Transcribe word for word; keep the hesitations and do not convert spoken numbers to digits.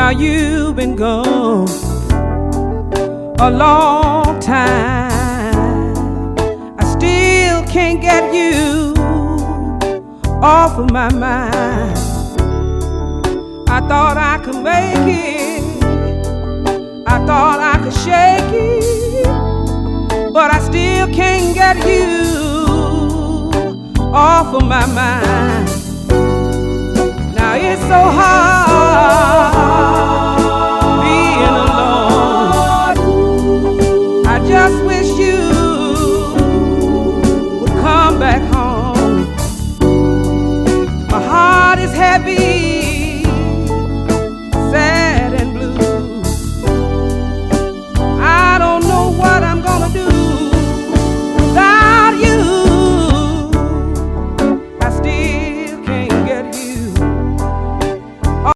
Now you've been gone a long time. I still can't get you off of my mind. I thought I could make it, I thought I could shake it, but I still can't get you off of my mind. Now it's so hard